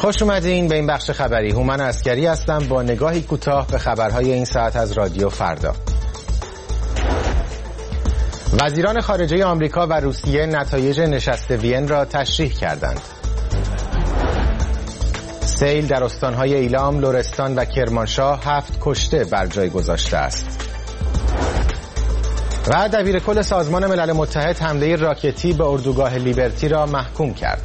خوش اومدین به این بخش خبری. هومن عسکری هستم با نگاهی کوتاه به خبرهای این ساعت از رادیو فردا. وزیران خارجه آمریکا و روسیه نتایج نشست وین را تشریح کردند. سیل در استانهای ایلام، لرستان و کرمانشاه 7 کشته بر جای گذاشته است. و دبیرکل سازمان ملل متحد حمله راکتی به اردوگاه لیبرتی را محکوم کرد.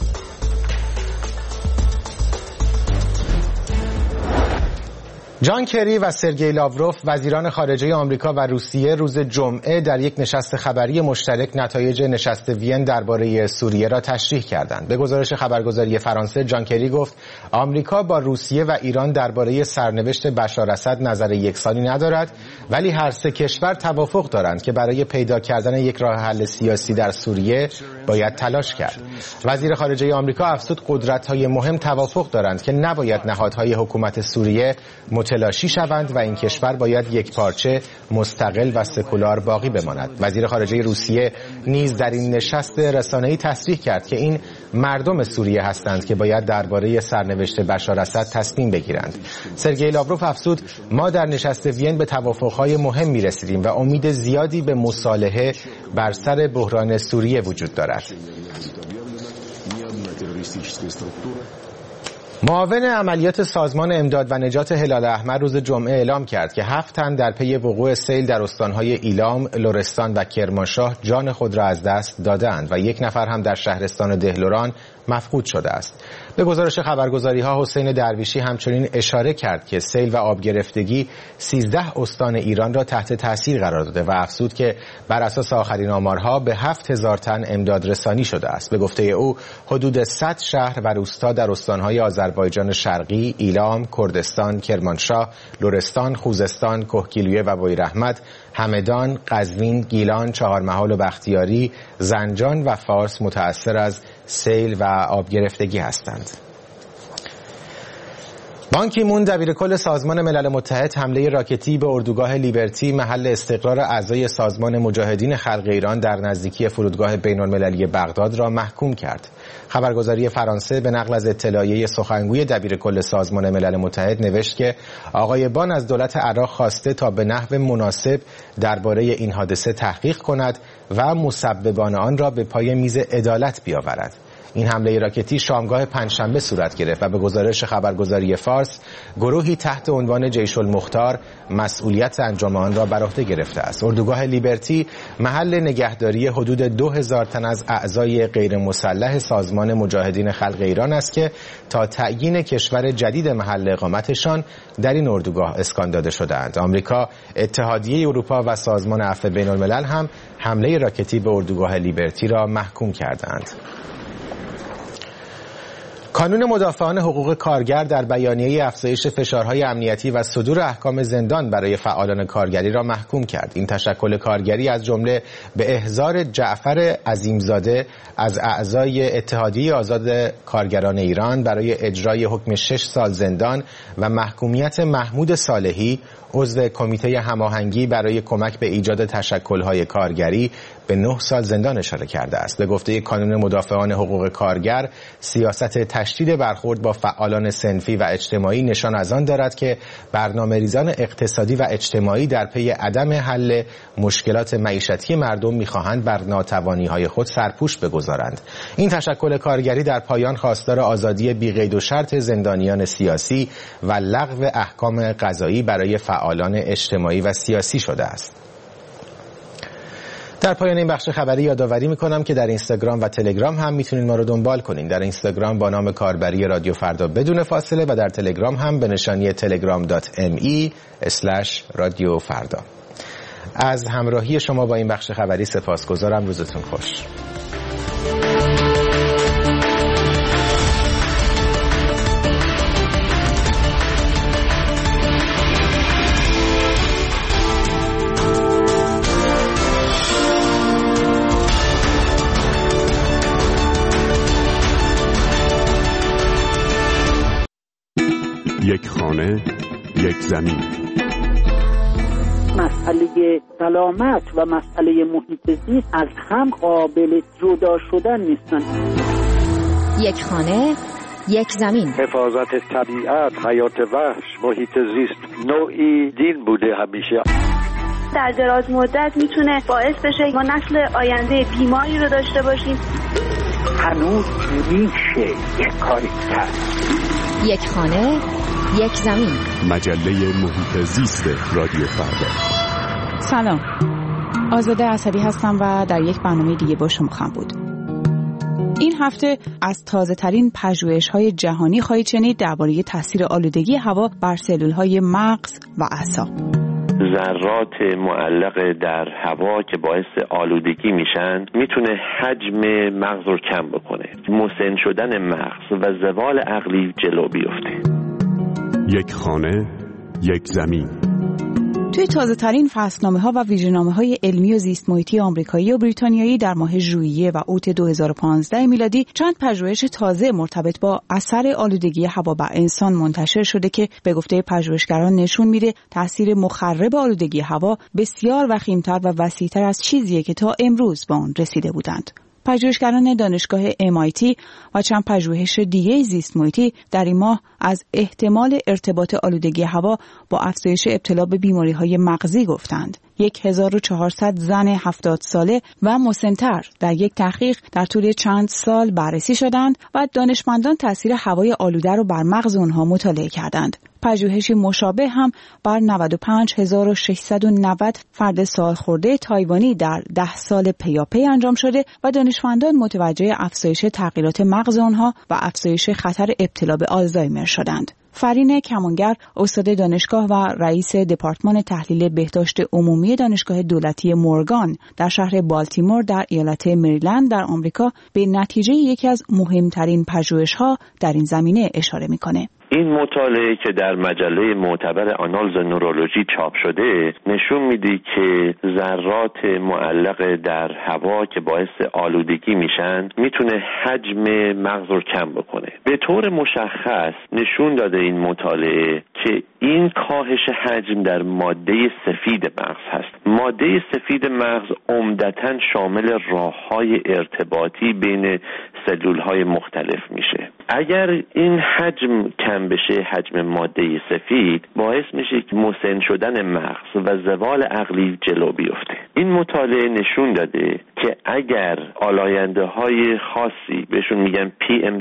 جان کری و سرگئی لاوروف وزیران خارجه آمریکا و روسیه روز جمعه در یک نشست خبری مشترک نتایج نشست وین درباره سوریه را تشریح کردند. به گزارش خبرگزاری فرانسه، جان کری گفت آمریکا با روسیه و ایران درباره سرنوشت بشار اسد نظر یکسانی ندارد، ولی هر سه کشور توافق دارند که برای پیدا کردن یک راه حل سیاسی در سوریه باید تلاش کرد. وزیر خارجه آمریکا افزود قدرت‌های مهم توافق دارند که نباید نهادهای حکومت سوریه متلاشی شوند و این کشور باید یک پارچه مستقل و سکولار باقی بماند. وزیر خارجه روسیه نیز در این نشست رسانه‌ای تصریح کرد که این مردم سوریه هستند که باید درباره سرنوشت بشار اسد تصمیم بگیرند. سرگئی لاوروف افزود ما در نشست وین به توافق‌های مهم می‌رسیدیم و امید زیادی به مصالحه بر سر بحران سوریه وجود دارد. معاون عملیات سازمان امداد و نجات هلال احمر روز جمعه اعلام کرد که 7 تن در پی وقوع سیل در استانهای ایلام، لرستان و کرمانشاه جان خود را از دست دادند و 1 نفر هم در شهرستان دهلوران مفقود شده است. به گزارش خبرگزاری‌ها حسین درویشی همچنین اشاره کرد که سیل و آب گرفتگی 13 استان ایران را تحت تاثیر قرار داده و افزود که بر اساس آخرین آمارها به 7000 تن امداد رسانی شده است. به گفته او حدود 100 شهر و روستا در استانهای آذربایجان شرقی، ایلام، کردستان، کرمانشاه، لرستان، خوزستان، کهگیلویه و بویراحمد، همدان، قزوین، گیلان، چهارمحال و بختیاری، زنجان و فارس متأثر از سیل و آب گرفتگی هستند. بان کی مون دبیرکل سازمان ملل متحد حمله راکتی به اردوگاه لیبرتی محل استقرار اعضای سازمان مجاهدین خلق ایران در نزدیکی فرودگاه بین‌المللی بغداد را محکوم کرد. خبرگزاری فرانسه به نقل از اطلاعیه سخنگوی دبیرکل سازمان ملل متحد نوشت که آقای بان از دولت عراق خواسته تا به نحو مناسب درباره این حادثه تحقیق کند و مسببان آن را به پای میز عدالت بیاورد. این حمله راکتی شامگاه پنجشنبه صورت گرفت و به گزارش خبرگزاری فارس گروهی تحت عنوان جیش المختار مسئولیت انجام آن را بر عهده گرفته است. اردوگاه لیبرتی محل نگهداری حدود 2000 تن از اعضای غیر مسلح سازمان مجاهدین خلق ایران است که تا تعیین کشور جدید محل اقامتشان در این اردوگاه اسکان داده شده‌اند. آمریکا، اتحادیه اروپا و سازمان عفو بین‌الملل هم حمله راکتی به اردوگاه لیبرتی را محکوم کردند. کانون مدافعان حقوق کارگر در بیانیه افزایش فشارهای امنیتی و صدور احکام زندان برای فعالان کارگری را محکوم کرد. این تشکل کارگری از جمله به احضار جعفر عظیمزاده از اعضای اتحادیه آزاد کارگران ایران برای اجرای حکم 6 سال زندان و محکومیت محمود صالحی عضو کمیته هماهنگی برای کمک به ایجاد تشکل‌های کارگری به 9 سال زندان اشاره کرده است. به گفته کانون مدافعان حقوق کارگر، سیاست تشدید برخورد با فعالان صنفی و اجتماعی نشان از آن دارد که برنامه‌ریزان اقتصادی و اجتماعی در پی عدم حل مشکلات معیشتی مردم می‌خواهند بر ناتوانی‌های خود سرپوش بگذارند. این تشکل کارگری در پایان خواستار آزادی بی‌قید و شرط زندانیان سیاسی و لغو احکام قضایی برای فعالان اجتماعی و سیاسی شده است. در پایان این بخش خبری یادآوری میکنم که در اینستاگرام و تلگرام هم میتونید ما رو دنبال کنین. در اینستاگرام با نام کاربری رادیو فردا بدون فاصله و در تلگرام هم به نشانی telegram.me/رادیو فردا. از همراهی شما با این بخش خبری سپاسگزارم. روزتون خوش. یک خانه، یک زمین. مسئله سلامت و مسئله محیط زیست از هم قابل جدا شدن نیستن. یک خانه، یک زمین. حفاظت طبیعت، حیات وحش، محیط زیست نوعی دین بوده همیشه. در دراز مدت میتونه باعث بشه ما نسل آینده بیماری رو داشته باشیم. هنوز میشه یک کاری کرد. یک خانه، یک زمین. مجله محیط زیست رادیو فردا. سلام، آزاده عصبی هستم و در یک برنامه دیگه با شما خواهم بود. این هفته از تازه ترین پژوهش‌های جهانی خواهید شنید درباره تاثیر آلودگی هوا بر سلول‌های مغز و اعصاب. ذرات معلق در هوا که باعث آلودگی میشن میتونه حجم مغز رو کم بکنه، مسن شدن مغز و زوال عقلی جلو بیفته. یک خانه، یک زمین. توی تازه ترین فصلنامه‌ها و ویژه‌نامه‌های علمی و زیست محیطی آمریکایی و بریتانیایی در ماه ژوئیه و اوت 2015 میلادی چند پژوهش تازه مرتبط با اثر آلودگی هوا بر انسان منتشر شده که به گفته پژوهشگران نشون میده تاثیر مخرب آلودگی هوا بسیار وخیم‌تر و وسیع‌تر از چیزیه که تا امروز به آن رسیده بودند. پژوهشگران دانشگاه MIT و چند پژوهش دیگه زیست محیطی در این ماه از احتمال ارتباط آلودگی هوا با افزایش ابتلا به بیماری‌های مغزی گفتند. 1400 زن 70 ساله و مسن‌تر در یک تحقیق در طول چند سال بررسی شدند و دانشمندان تاثیر هوای آلوده را بر مغز آنها مطالعه کردند. پژوهشی مشابه هم بر 95690 فرد سالخورده تایوانی در 10 سال پیاپی انجام شده و دانشمندان متوجه افزایش تغییرات مغز آنها و افزایش خطر ابتلا به آلزایمر شدند. فرین کمانگر، استاد دانشگاه و رئیس دپارتمان تحلیل بهداشت عمومی دانشگاه دولتی مورگان در شهر بالتیمور در ایالت مریلند در آمریکا، به نتیجه یکی از مهمترین پژوهش‌ها در این زمینه اشاره می‌کنه. این مطالعه که در مجله معتبر آنالز نورولوژی چاپ شده نشون میده که ذرات معلق در هوا که باعث آلودگی میشن میتونه حجم مغز رو کم بکنه. به طور مشخص نشون داده این مطالعه که این کاهش حجم در ماده سفید مغز هست. ماده سفید مغز عمدتاً شامل راه‌های ارتباطی بین سلول‌های مختلف میشه. اگر این حجم کم بشه، حجم ماده سفید، باعث میشه که مسن شدن مغز و زوال عقلی جلو بیفته. این مطالعه نشون داده که اگر آلاینده‌های خاصی بهشون میگن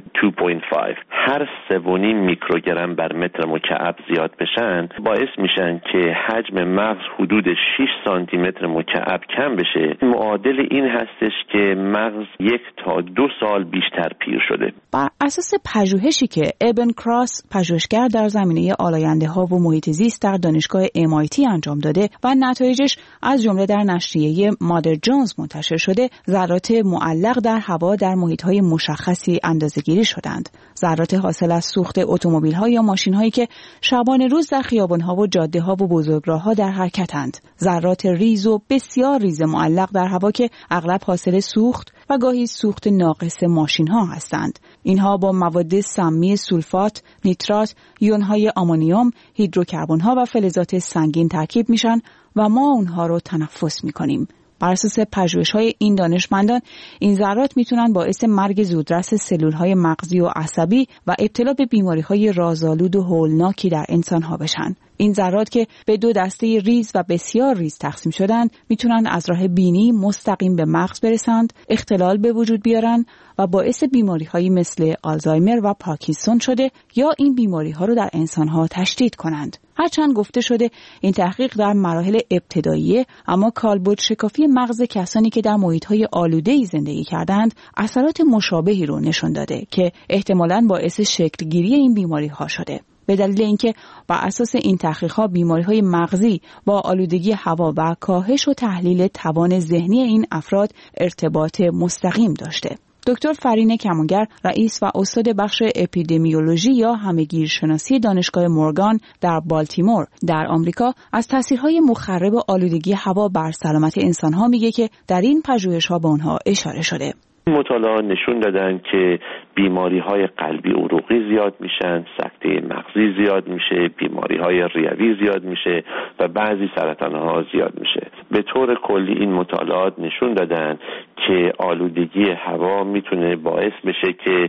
PM2.5 هر 3.5 میکروگرم بر متر مکعب زیاد بشن، باعث میشن که حجم مغز حدود 6 سانتی متر مکعب کم بشه. معادل این هستش که مغز 1 تا 2 سال بیشتر پیر شده. بر اساس پژوهشی که ابن کراس، پژوهشگر در زمینه آلاینده‌ها و محیط زیست در دانشگاه MIT انجام داده و نتایجش از جمله در نشریه مادر جونز منتشر شده، ذرات معلق در هوا در محیط‌های مشخصی اندازه‌گیری شدند. ذرات حاصل از سوخت اتومبیل‌ها یا ماشین‌هایی که شبانه روز در خیابان‌ها و جاده‌ها و بزرگراه‌ها در حرکتند. ذرات ریز و بسیار ریز معلق در هوا که اغلب حاصل سوخت و گاهی سوخت ناقص ماشین‌ها هستند. اینها با مواد سمی سولفات، نیترات، یون‌های آمونیوم، هیدروکربن‌ها و فلزات سنگین ترکیب میشن و ما اونها رو تنفس می‌کنیم. بر اساس پژوهش‌های این دانشمندان، این ذرات میتونن باعث مرگ زودرس سلول‌های مغزی و عصبی و ابتلا به بیماری‌های رازآلود و هولناکی در انسان‌ها بشن. این ذرات که به 2 دسته ریز و بسیار ریز تقسیم شدن، میتونن از راه بینی مستقیم به مغز برسند، اختلال به وجود بیارن و باعث بیماری‌هایی مثل آلزایمر و پارکینسون شده یا این بیماری‌ها رو در انسان‌ها تشدید کنند. هرچند گفته شده این تحقیق در مراحل ابتداییه، اما کالبد شکافی مغز کسانی که در محیط‌های آلوده‌ای زندگی کردند اثرات مشابهی رو نشون داده که احتمالاً باعث شکل‌گیری این بیماری‌ها شده. به دلیل اینکه بر اساس این تحقیق‌ها بیماری‌های مغزی با آلودگی هوا و کاهش و تحلیل توان ذهنی این افراد ارتباط مستقیم داشته. دکتر فرین کمانگر، رئیس و استاد بخش اپیدمیولوژی یا همه‌گیرشناسی دانشگاه مورگان در بالتیمور در آمریکا، از تاثیرهای مخرب آلودگی هوا بر سلامت انسان‌ها میگه که در این پژوهش‌ها به آنها اشاره شده. مطالعات نشون دادن که بیماری‌های قلبی عروقی زیاد میشن، سکته مغزی زیاد میشه، بیماری‌های ریوی زیاد میشه و بعضی سرطان‌ها زیاد میشه. به طور کلی این مطالعات نشون دادن که آلودگی هوا میتونه باعث بشه که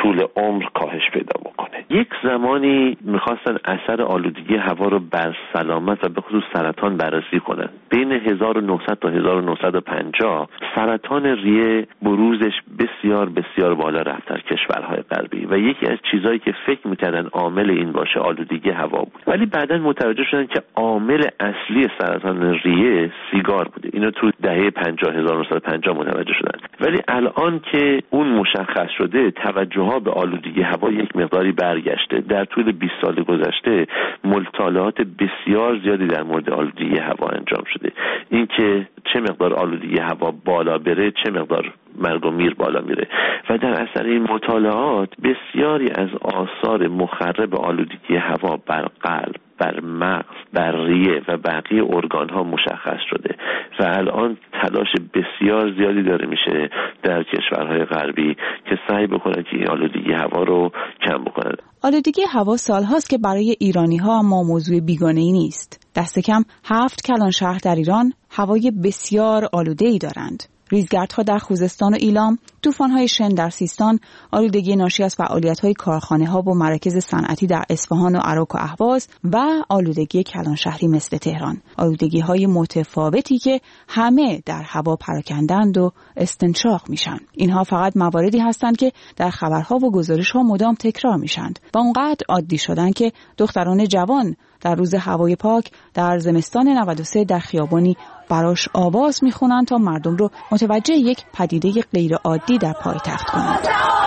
طول عمر کاهش پیدا بکنه. یک زمانی میخواستن اثر آلودگی هوا رو بر سلامت و به خصوص سرطان بررسی کنن. بین 1900 تا 1950 سرطان ریه بروزش بسیار بسیار بالا رفت در کشورهای غربی و یکی از چیزایی که فکر میکردن عامل این باشه آلودگی هوا بود، ولی بعداً متوجه شدن که عامل اصلی سرطان ریه سیگار بوده. اینو تو دهه 1950 متوجه شدن، ولی الان که اون مشخص شده توجه ها به آلودگی هوا یک مقداری برگشته. در طول 20 سال گذشته مطالعات بسیار زیادی در مورد آلودگی هوا انجام شده. اینکه چه مقدار آلودگی هوا بالا بره چه مقدار مرگ و میر بالا میره و در اثر این مطالعات بسیاری از آثار مخرب آلودگی هوا بر قلب، بر مغز، بر ریه و بقیه ارگان ها مشخص شده و الان تلاش بسیار زیادی داره میشه در کشورهای غربی که سعی بکنن که این آلودگی هوا رو کم بکنن. آلودگی هوا سالهاست که برای ایرانی ها اما موضوع بیگانه‌ای نیست. دست کم 7 کلان شهر در ایران هوای بسیار آلوده‌ای دارند. ریزگردها در خوزستان و ایلام، طوفان‌های شن در سیستان، آلودگی ناشی از فعالیت‌های کارخانه‌ها و مراکز صنعتی در اصفهان و عراق و اهواز و آلودگی کلانشهری مثل تهران. آلودگی‌های متفاوتی که همه در هوا پراکندند و استنشاق میشن. اینها فقط مواردی هستند که در خبرها و گزارش‌ها مدام تکرار میشند و اونقدر عادی شدن که دختران جوان در روز هوای پاک در زمستان 93 در خیابانی براش آواز میخونن تا مردم رو متوجه یک پدیده غیر عادی در پایتخت کنند.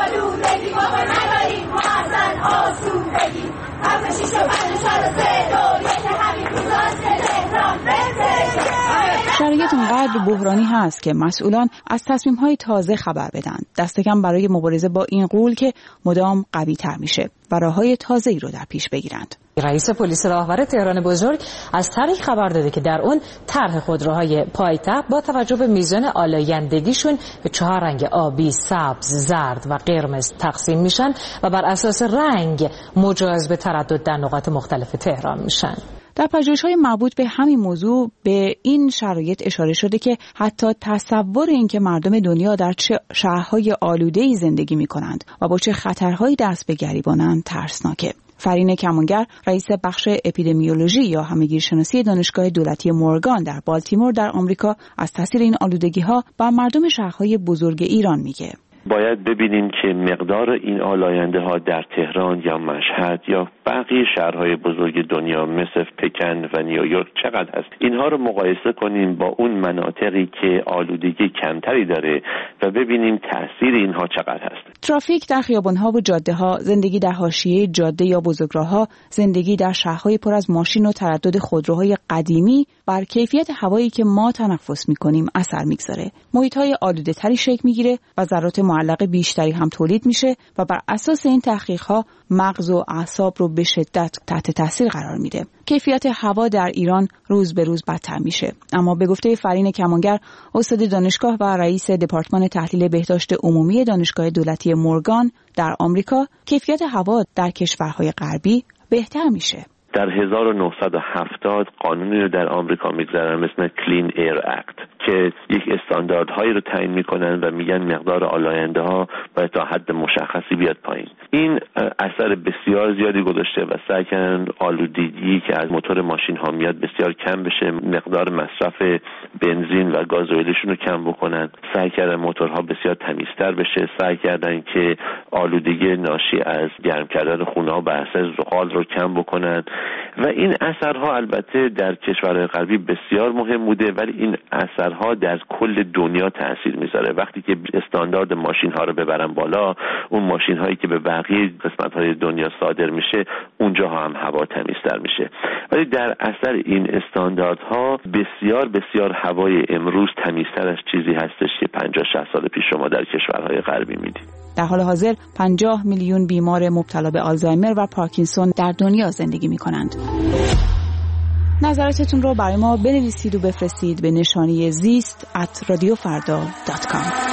شرایط اونقدر بحرانی هست که مسئولان از تصمیم‌های تازه خبر بدن، دست کم برای مبارزه با این غول که مدام قوی‌تر میشه و راه‌های تازه‌ای رو در پیش بگیرند. رئیس پلیس راهور تهران بزرگ از طرحی خبر داده که در اون طرح خودروهای پایتخت با توجه به میزان آلایندگیشون به 4 رنگ آبی، سبز، زرد و قرمز تقسیم میشن و بر اساس رنگ مجاز به تردد در نقاط مختلف تهران میشن. در پژوهش‌های مربوط به همین موضوع به این شرایط اشاره شده که حتی تصور این که مردم دنیا در چه شهرهای آلوده‌ای زندگی می‌کنند و با چه خطرهایی دست به گریبانند ترسناکه. فرین کمانگر، رئیس بخش اپیدمیولوژی یا همه‌گیرشناسی دانشگاه دولتی مورگان در بالتیمور در آمریکا از تاثیر این آلودگی‌ها بر مردم شهرهای بزرگ ایران میگه. باید ببینیم که مقدار این آلاینده ها در تهران یا مشهد یا بقیه شهرهای بزرگ دنیا مثل پکن و نیویورک چقدر هست. اینها رو مقایسه کنیم با اون مناطقی که آلودگی کمتری داره و ببینیم تاثیر اینها چقدر هست. ترافیک در خیابان‌ها و جاده‌ها، زندگی در حاشیه جاده یا بزرگراه‌ها، زندگی در شهرهای پر از ماشین و تردد خودروهای قدیمی بر کیفیت هوایی که ما تنفس می‌کنیم اثر می‌گذاره. محیط‌های آلوده‌تری شکل می‌گیره و ذرات معلق بیشتری هم تولید میشه و بر اساس این تحقیق‌ها مغز و اعصاب رو به شدت تحت تاثیر قرار میده. کیفیت هوا در ایران روز به روز بدتر میشه. اما به گفته فرین کمانگر، استاد دانشگاه و رئیس دپارتمان تحلیل بهداشت عمومی دانشگاه دولتی مورگان در آمریکا، کیفیت هوا در کشورهای غربی بهتر میشه. در 1970 قانونی رو در آمریکا میگذارن مثل کلین ایر اکت که یک استانداردهایی رو تعیین میکنن و میگن مقدار آلاینده ها باید تا حد مشخصی بیاد پایین. این اثر بسیار زیادی گذاشته و سعی کردن آلودگی که از موتور ماشین ها میاد بسیار کم بشه، مقدار مصرف بنزین و گازوئیلشون رو کم بکنن، سعی کردن موتورها بسیار تمیزتر بشه، سعی کردن که آلودگی ناشی از گرم کردن خونه ها بر اساس زغال رو کم بکنن و این اثرها البته در کشورهای غربی بسیار مهم بوده، ولی این اثرها در کل دنیا تاثیر میذاره. وقتی که استاندارد ماشین ها رو ببرن بالا، اون ماشین هایی که به بقیه قسمت های دنیا صادر میشه اونجاها هم هوا تمیزتر میشه. ولی در اثر این استانداردها بسیار بسیار هوای امروز تمیزتر از چیزی هستش که 50-60 سال پیش شما در کشورهای غربی میدید. در حال حاضر 50 میلیون بیمار مبتلا به آلزایمر و پارکینسون در دنیا زندگی می‌کنند. نظراتتون رو برای ما بنویسید و بفرستید به نشانی زیست@radiofarda.com.